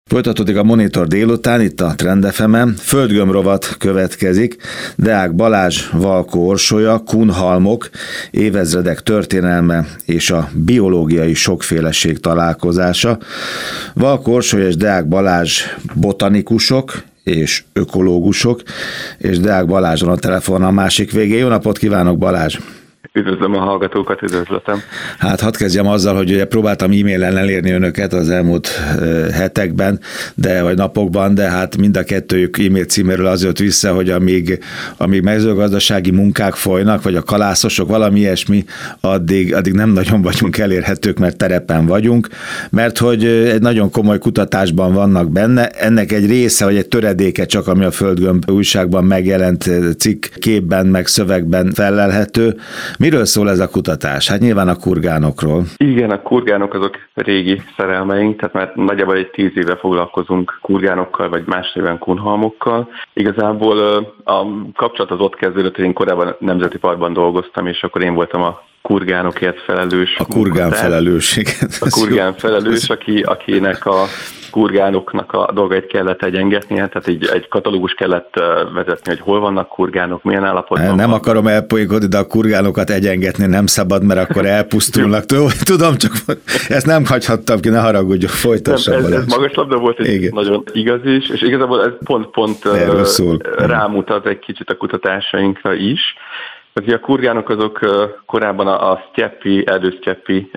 Folytatódik a Monitor délután, itt a Trend FM-en. Földgömb-rovat következik. Deák Balázs, Valkó Orsolya, kunhalmok, évezredek történelme és a biológiai sokféleség találkozása. Valkó Orsolya és Deák Balázs botanikusok és ökológusok, és Deák Balázs van a telefon a másik végén. Jó napot kívánok, Balázs! Üdvözlöm a hallgatókat, üdvözletem. Hát hadd kezdjem azzal, hogy ugye próbáltam e-mailen elérni önöket az elmúlt hetekben, vagy napokban, de hát mind a kettőjük e-mail címéről az jött vissza, hogy amíg mezőgazdasági munkák folynak, vagy a kalászosok, valami ilyesmi, addig nem nagyon vagyunk elérhetők, mert terepen vagyunk, mert hogy egy nagyon komoly kutatásban vannak benne, ennek egy része, vagy egy töredéke csak, ami a Földgömb újságban megjelent cikk, képben, meg szövegben fellelhető. Miről szól ez a kutatás? Hát nyilván a kurgánokról. Igen, a kurgánok azok régi szerelmeink, tehát már nagyjából egy 10 éve foglalkozunk kurgánokkal, vagy más néven kunhalmokkal. Igazából a kapcsolat az ott kezdődött, hogy én korábban Nemzeti Parkban dolgoztam, és akkor én voltam a kurgánokért felelős. A kurgán felelős, igen. A kurgán felelős, akinek a kurgánoknak a dolgait kellett egyengetnie, tehát így egy katalógus kellett vezetni, hogy hol vannak kurgánok, milyen állapotban. Nem akarom elpolygodni, de a kurgánokat egyengetni nem szabad, mert akkor elpusztulnak. Tudom, csak ezt nem hagyhattam ki, ne haragudjon, folytassam. Ez magas labda volt, egy nagyon igaz is, és igazából ez pont rámutat egy kicsit a kutatásainkra is. Ugye a kurgánok azok korábban a erdősztyepi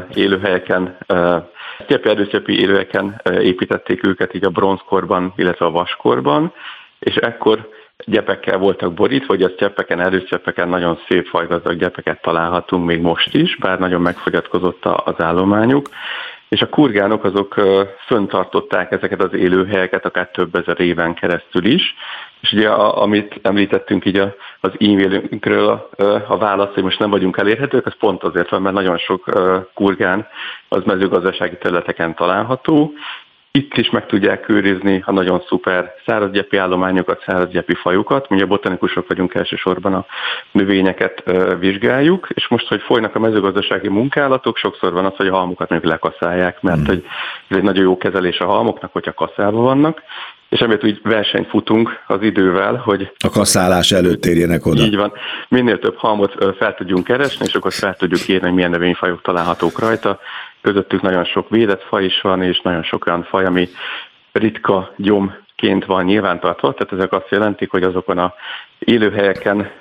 élőhelyeken építették őket így a bronzkorban, illetve a vaskorban, és ekkor gyepekkel voltak borítva, hogy a sztyeppeken, erdősztyeppeken nagyon szép fajgazdag gyepeket találhatunk még most is, bár nagyon megfogyatkozott az állományuk, és a kurgánok azok fönntartották ezeket az élőhelyeket akár több ezer éven keresztül is, és ugye amit említettünk így az e-mailünkről, a válasz, hogy most nem vagyunk elérhetők, az pont azért van, mert nagyon sok kurgán az mezőgazdasági területeken található. Itt is meg tudják őrizni a nagyon szuper szárazgyepi állományokat, szárazgyepi fajokat. Mi a botanikusok vagyunk, elsősorban a növényeket vizsgáljuk, és most, hogy folynak a mezőgazdasági munkálatok, sokszor van az, hogy a halmokat még lekaszálják, mert hogy ez egy nagyon jó kezelés a halmoknak, hogyha kaszálva vannak, és emiatt úgy versenyt futunk az idővel, hogy a kaszálás előtt érjenek oda. Így van. Minél több halmot fel tudjunk keresni, és akkor fel tudjuk írni, hogy milyen növényfajok találhatók rajta. Közöttük nagyon sok védett faj is van, és nagyon sok olyan faj, ami ritka gyomként van nyilvántartva. Tehát ezek azt jelentik, hogy azokon a élőhelyeken,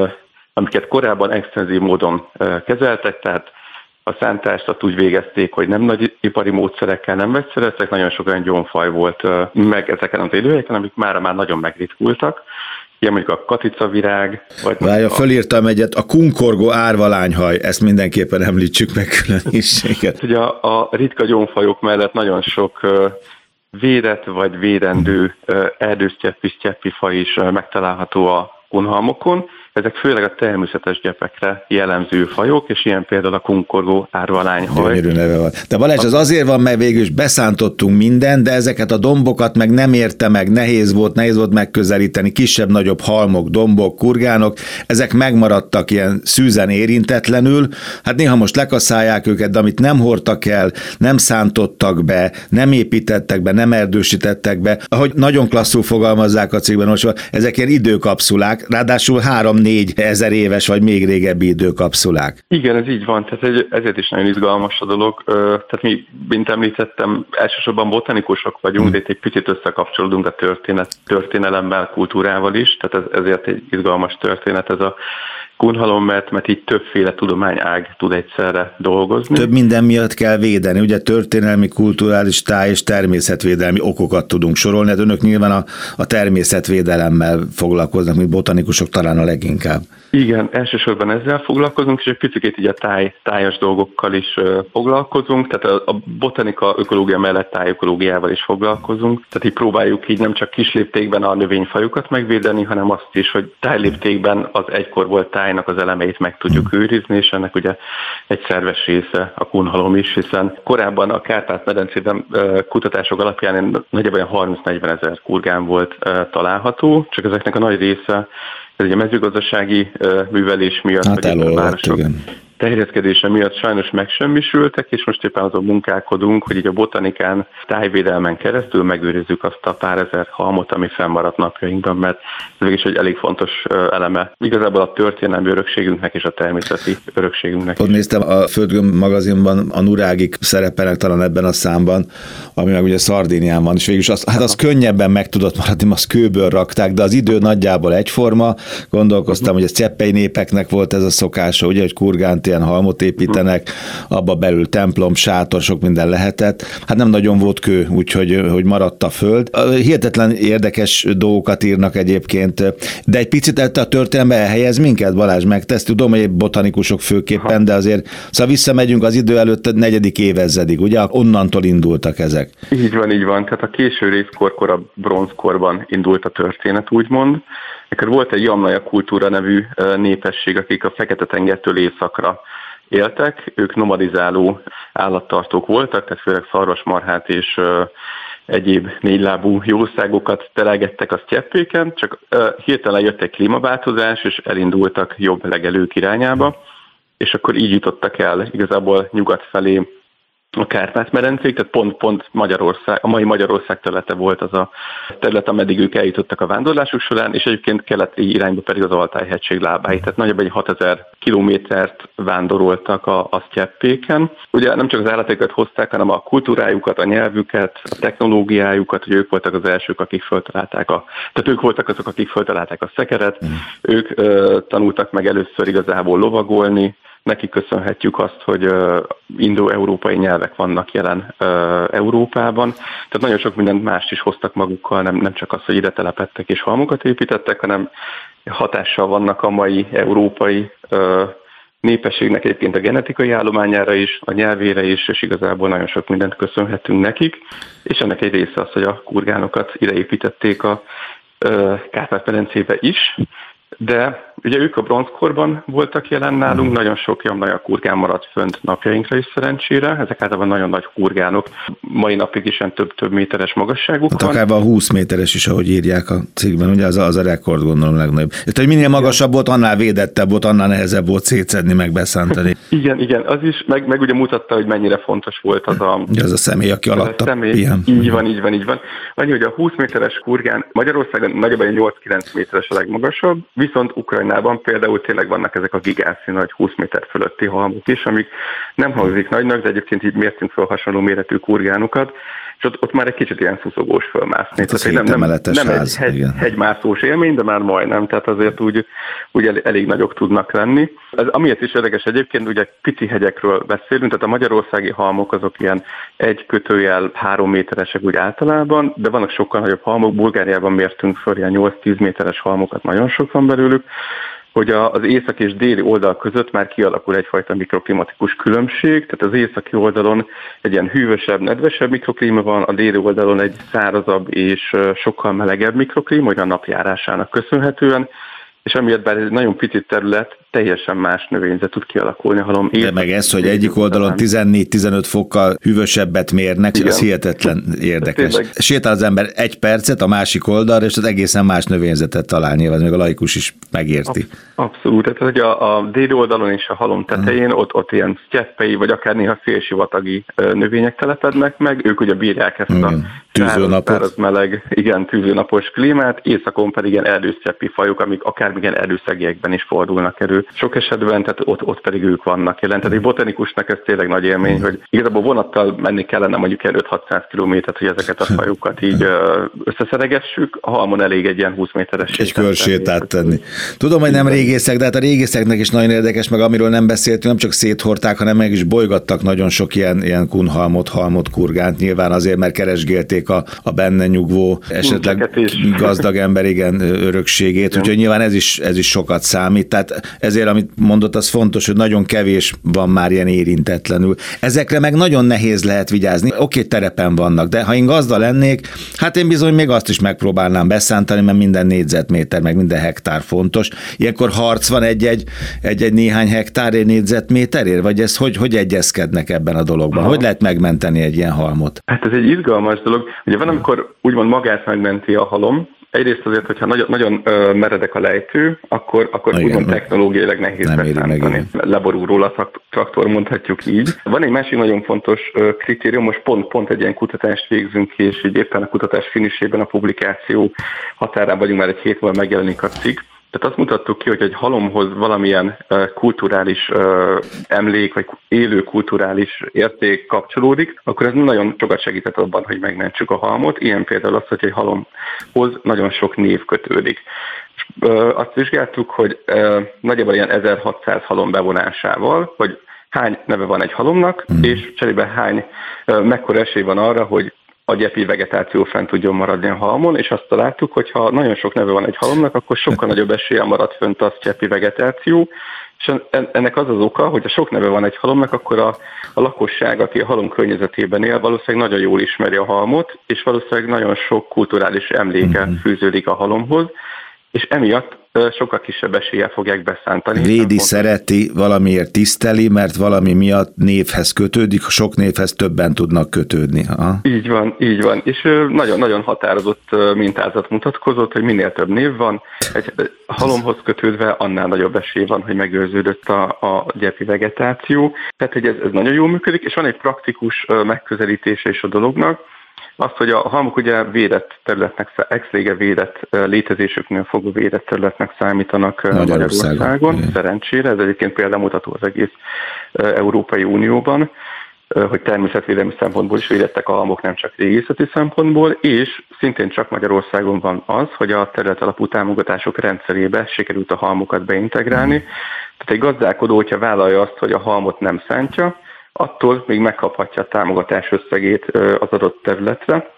amiket korábban extenzív módon kezeltek, tehát a szántást úgy végezték, hogy nem nagy ipari módszerekkel, nem vegyszereztek, nagyon sok olyan gyomfaj volt meg ezeken az élőhelyeken, amik már nagyon megritkultak. Ilyen mondjuk a katicavirág. Várja, fölírtam egyet, a kunkorgó árvalányhaj, ezt mindenképpen említsük meg külön is. Ugye a ritka gyomfajok mellett nagyon sok védett vagy védendő erdősztyeppi faj is megtalálható a kunhalmokon. Ezek főleg a természetes gyepekre jellemző fajok, és ilyen például a kunkorgó árvalányhaj. Gyönyörű neve van. De Balázs, az azért van, mert végül is beszántottunk mindent, de ezeket a dombokat meg nem érte meg, nehéz volt megközelíteni, kisebb-nagyobb halmok, dombok, kurgánok, ezek megmaradtak ilyen szűzen érintetlenül, hát néha most lekaszálják őket, de amit nem hordtak el, nem szántottak be, nem építettek be, nem erdősítettek be, ahogy nagyon klasszul fogalmazzák a cikkben, ezek ilyen időkapszulák, ráadásul 3-4 ezer éves, vagy még régebbi időkapszulák. Igen, ez így van, tehát ezért is nagyon izgalmas a dolog. Tehát mi, mint említettem, elsősorban botanikusok vagyunk, de itt egy picit összekapcsolódunk a történelemmel, kultúrával is, tehát ezért egy izgalmas történet ez a kunhalom, mert így többféle tudományág tud egyszerre dolgozni. Több minden miatt kell védeni, ugye történelmi, kulturális, táj és természetvédelmi okokat tudunk sorolni, hát önök nyilván a természetvédelemmel foglalkoznak, mint botanikusok talán a leginkább. Igen, elsősorban ezzel foglalkozunk, és egy picit így a tájas dolgokkal is foglalkozunk, tehát a botanika ökológia mellett tájökológiával is foglalkozunk, tehát így próbáljuk így nem csak kisléptékben a növényfajokat megvédeni, hanem azt is, hogy tájléptékben az egykor volt tájnak az elemeit meg tudjuk őrizni, és ennek ugye egy szerves része a kunhalom is, hiszen korábban a Kárpát-medencében kutatások alapján nagyjából 30-40 ezer kurgán volt található, csak ezeknek a nagy része ez ugye a mezőgazdasági művelés miatt, hát elolvadt, igen. terjeszkedése miatt sajnos megsemmisültek, és most éppen azon munkálkodunk, hogy így a botanikán, tájvédelmen keresztül megőrizzük azt a pár ezer halmot, ami fennmaradt napjainkban, mert ez is egy elég fontos eleme igazából a történelmi örökségünknek és a természeti örökségünknek. Ott néztem a Földgömb magazinban, a nurágik szerepelnek talán ebben a számban, ami meg ugye Szardínián van, és végülis az könnyebben meg tudott maradni, azt kőből rakták, de az idő nagyjából egyforma. Gondolkoztam, hogy a cseppei népeknek volt ez a szokása, ugye, hogy kurgánt ilyen halmot építenek, abba belül templom, sátor, sok minden lehetett. Hát nem nagyon volt kő, úgyhogy maradt a föld. Hihetetlen érdekes dolgokat írnak egyébként, de egy picit a történelembe elhelyez minket, Balázs, megtesz. Tudom, hogy botanikusok főképpen, de azért szóval visszamegyünk az idő előtt a 4. évezredig, ugye? Onnantól indultak ezek. Így van. Tehát a késő rézkorkor, a bronzkorban indult a történet, úgymond. Ekkor volt egy Jamnaja kultúra nevű népesség, akik a Fekete-tengertől északra éltek. Ők nomadizáló állattartók voltak, tehát főleg szarvasmarhát és egyéb négylábú jószágokat terelgettek a sztyeppéken, csak hirtelen jött egy klímaváltozás, és elindultak jobb legelők irányába, és akkor így jutottak el igazából nyugat felé a Kárpát-medencéig, tehát pont Magyarország, a mai Magyarország területe volt az a terület, ameddig ők eljutottak a vándorlásuk során, és egyébként keleti irányba pedig az Altáj-hegység lábáig, tehát nagyjából egy 6000 kilométert vándoroltak a sztyeppéken. Ugye nem csak az állatokat hozták, hanem a kultúrájukat, a nyelvüket, a technológiájukat, hogy ők voltak az elsők, akik föltalálták tehát ők voltak azok, akik föltalálták a szekeret, ők tanultak meg először igazából lovagolni, nekik köszönhetjük azt, hogy indo-európai nyelvek vannak jelen Európában. Tehát nagyon sok mindent mást is hoztak magukkal, nem csak az, hogy ide telepedtek és halmokat építettek, hanem hatással vannak a mai európai népességnek egyébként a genetikai állományára is, a nyelvére is, és igazából nagyon sok mindent köszönhetünk nekik. És ennek egy része az, hogy a kurgánokat ideépítették a Kárpát-medencébe is. De ugye ők a bronzkorban voltak jelen nálunk, nagyon sok jamnaja kurgán maradt fönt napjainkra is szerencsére, ezek általában nagyon nagy kurgánok, mai napig is ilyen több méteres magasságuk van. Akár van 20 méteres is, ahogy írják a cikkben, ugye az a rekord, gondolom, legnagyobb. Tehát, hogy minél magasabb volt, annál védettebb volt, annál nehezebb volt szétszedni, meg beszántani. Igen, az is, meg ugye mutatta, hogy mennyire fontos volt az a személy, aki alatta pihen. Így van. Annyi, hogy a 20 méteres kurgán Magyarországon nagyjából 8-9 méteres a legmagasabb, viszont Ukrajnában például tényleg vannak ezek a gigászi nagy 20 méter fölötti halmok is, amik nem hangzik nagynak, de egyébként így mértünk fel hasonló méretű kurgánokat, és ott már egy kicsit ilyen szuszogós fölmászni. Hát nem ház, egy hegymászós élmény, de már majdnem, tehát azért úgy elég nagyok tudnak lenni. Ez amiért is érdekes egyébként, ugye pici hegyekről beszélünk, tehát a magyarországi halmok azok ilyen 1-3 méteresek úgy általában, de vannak sokkal nagyobb halmok, Bulgáriában mértünk föl ilyen 8-10 méteres halmokat, nagyon sok van belőlük, hogy az északi és déli oldal között már kialakul egyfajta mikroklimatikus különbség, tehát az északi oldalon egy ilyen hűvösebb, nedvesebb mikroklíma van, a déli oldalon egy szárazabb és sokkal melegebb mikroklíma, hogy a napjárásának köszönhetően, és amiatt bár ez egy nagyon pici terület, teljesen más növényzet tud kialakulni a halom. De meg ez, hogy egyik oldalon 14-15 fokkal hűvösebbet mérnek, igen. Az hihetetlen érdekes. Sétál az ember 1 percet a másik oldalra, és az egészen más növényzetet talál, nyilván még a laikus is megérti. Abszolút, tehát hogy a déli oldalon és a halom tetején ott ilyen sztyeppei, vagy akár néha félsivatagi növények telepednek meg, ők ugye bírják ezt a száraz meleg, tűzőnapos klímát, északon pedig ilyen erdősztyepi fajok, amik akár igen erdőszegiekben is fordulnak elő. Sok esetben, tehát ott pedig ők vannak jelen. Tehát egy botanikusnak ez tényleg nagy élmény, hogy igazából vonattal menni kellene mondjuk 5-600 kilométert, hogy ezeket a fajokat így összeszeregessük. A halmon elég egy ilyen 20 méteres egy körsétát tenni. Tudom, hogy nem régészek, de hát a régészeknek is nagyon érdekes, meg amiről nem beszéltünk, nem csak széthordták, hanem meg is bolygattak nagyon sok ilyen kunhalmot, kurgánt, nyilván azért, mert keresgélték a benne nyugvó, esetleg gazdag ember örökségét, úgyhogy nyilván ez is sokat számít. Tehát ezért, amit mondott, az fontos, hogy nagyon kevés van már ilyen érintetlenül. Ezekre meg nagyon nehéz lehet vigyázni. Oké, terepen vannak, de ha én gazda lennék, hát én bizony még azt is megpróbálnám beszántani, mert minden négyzetméter, meg minden hektár fontos. Ilyenkor harc van egy néhány hektárért, négyzetméterért? Vagy ez hogy egyezkednek ebben a dologban? Hogy lehet megmenteni egy ilyen halmot? Hát ez egy izgalmas dolog. Ugye van, amikor úgymond magát megmenti a halom, Egyrészt azért, hogyha nagyon meredek a lejtő, akkor úgymond technológiailag nehéz beszántani. Leborul róla a traktor, mondhatjuk így. Van egy másik nagyon fontos kritérium, most pont egy ilyen kutatást végzünk ki, és így éppen a kutatás finisében a publikáció határában vagyunk, már egy hét múlva megjelenik a cikk. Tehát azt mutattuk ki, hogy egy halomhoz valamilyen kulturális emlék, vagy élő kulturális érték kapcsolódik, akkor ez nagyon sokat segített abban, hogy megmentsük a halmot. Ilyen például az, hogy egy halomhoz nagyon sok név kötődik. Azt vizsgáltuk, hogy nagyjából ilyen 1600 halom bevonásával, hogy hány neve van egy halomnak, és cserébe mekkora esély van arra, hogy a gyepi vegetáció fent tudjon maradni a halmon, és azt találtuk, hogy ha nagyon sok neve van egy halomnak, akkor sokkal nagyobb eséllyel marad fönt a gyepi vegetáció, és ennek az oka, hogy ha sok neve van egy halomnak, akkor a lakosság, aki a halom környezetében él, valószínűleg nagyon jól ismeri a halmot, és valószínűleg nagyon sok kulturális emléke fűződik a halomhoz, és emiatt sokkal kisebb eséllyel fogják beszántani. Védi, szereti, valamiért tiszteli, mert valami miatt névhez kötődik, sok névhez többen tudnak kötődni. Aha. Így van. És nagyon-nagyon határozott mintázat mutatkozott, hogy minél több név van, egy halomhoz kötődve annál nagyobb esély van, hogy megőrződött a gyepi vegetáció. Tehát, hogy ez nagyon jól működik, és van egy praktikus megközelítése is a dolognak, azt, hogy a halmok ugye védett területnek, ex-lége védett létezésüknél fogva védett területnek számítanak Magyarországon. Szerencsére, ez egyébként példamutató az egész Európai Unióban, hogy természetvédelmi szempontból is védettek a halmok, nem csak régészeti szempontból, és szintén csak Magyarországon van az, hogy a terület alapú támogatások rendszerébe sikerült a halmokat beintegrálni. Tehát egy gazdálkodó, hogyha vállalja azt, hogy a halmot nem szántja, attól még megkaphatja a támogatás összegét az adott területre,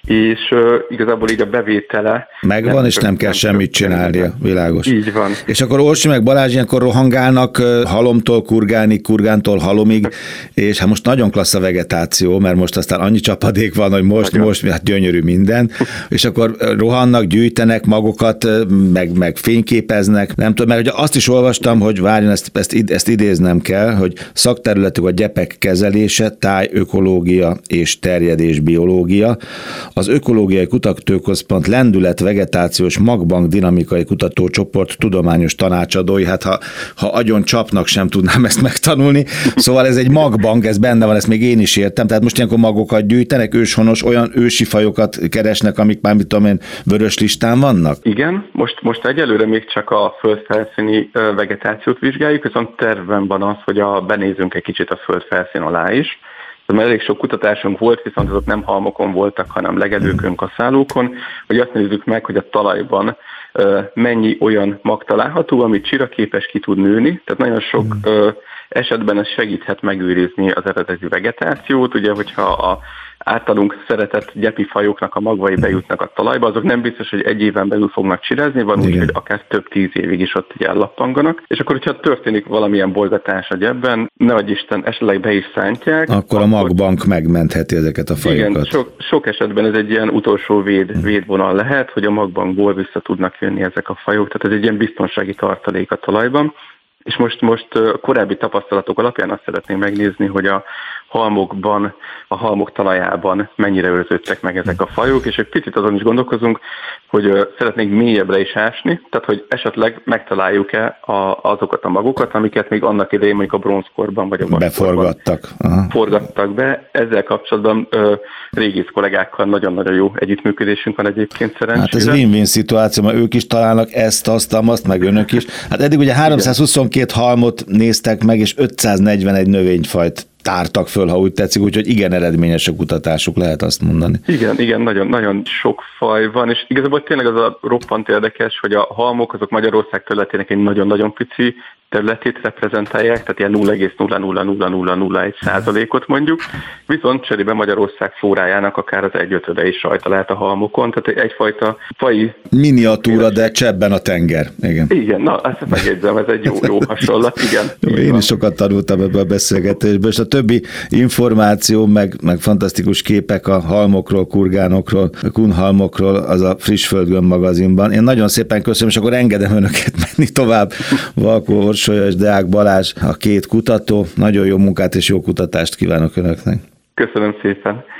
és igazából így a bevétele... Megvan, és nem kell semmit csinálnia, világos. Így van. És akkor Orsi meg Balázs ilyenkor rohangálnak halomtól kurgánig, kurgántól halomig, és hát most nagyon klassz a vegetáció, mert most aztán annyi csapadék van, hogy most hát gyönyörű minden, és akkor rohannak, gyűjtenek magokat, meg fényképeznek, nem tudom, mert ugye azt is olvastam, hogy várjon, ezt idéznem kell, hogy szakterületük a gyepek kezelése, tájökológia és terjedésbiológia. Az Ökológiai Kutatóközpont Lendület Vegetációs Magbank Dinamikai Kutatócsoport tudományos tanácsadói, hát ha agyon csapnak, sem tudnám ezt megtanulni. Szóval ez egy magbank, ez benne van, ezt még én is értem. Tehát most ilyenkor magokat gyűjtenek, őshonos, olyan ősi fajokat keresnek, amik már, mit tudom én, vörös listán vannak? Igen, most egyelőre még csak a földfelszíni vegetációt vizsgáljuk, viszont tervben van az, hogy benézünk egy kicsit a földfelszín alá is. Mert elég sok kutatásunk volt, viszont azok nem halmokon voltak, hanem legelőkön, kaszálókon, hogy azt nézzük meg, hogy a talajban mennyi olyan mag található, amit csira képes ki tud nőni. Tehát nagyon sok esetben ez segíthet megőrizni az eredeti vegetációt. Ugye, hogyha a általunk szeretett gyepi fajoknak a magvai bejutnak a talajba, azok nem biztos, hogy egy éven belül fognak csirázni, van úgy, hogy akár több 10 évig is ott ellappanganak. És akkor, hogyha történik valamilyen bolygatás a gyepben, nehogy Isten, esetleg be is szántják. Akkor a magbank megmentheti ezeket a fajokat. Igen, sok esetben ez egy ilyen utolsó védvonal lehet, hogy a magbankból vissza tudnak jönni ezek a fajok. Tehát ez egy ilyen biztonsági tartalék a talajban. És most a korábbi tapasztalatok alapján azt szeretném megnézni, hogy a halmokban, a halmok talajában mennyire őrződtek meg ezek a fajok, és egy picit azon is gondolkozunk, hogy szeretnénk mélyebbre is ásni, tehát hogy esetleg megtaláljuk-e azokat a magokat, amiket még annak idején mondjuk a bronzkorban vagy a vaskorban forgattak be. Ezzel kapcsolatban régész kollégákkal nagyon-nagyon jó együttműködésünk van egyébként szerencsére. Hát ez win-win szituáció, mert ők is találnak ezt, azt, meg önök is. Hát eddig ugye 322 halmot néztek meg, és 541 növényfajt tártak föl, ha úgy tetszik, úgyhogy igen eredményes a kutatásuk, lehet azt mondani. Igen, nagyon sok faj van, és igazából tényleg az a roppant érdekes, hogy a halmok azok Magyarország területének egy nagyon-nagyon pici területét reprezentálják, tehát ilyen 0,00001%-ot mondjuk, viszont cserébe Magyarország flórájának akár az 1/5 is rajta lehet a halmokon, tehát egyfajta faji... Miniatúra, de csebben a tenger. Igen, na, ezt megjegyzem, ez egy jó hasonlat, igen. Én is sokat tanultam ebből a beszélgetésből, és a többi információ, meg fantasztikus képek a halmokról, kurgánokról, kunhalmokról, az a Friss Földgömb magazinban. Én nagyon szépen köszönöm, és akkor engedem önöket menni tovább. Valkó Orsolya és Deák Balázs, a két kutató. Nagyon jó munkát és jó kutatást kívánok önöknek. Köszönöm szépen.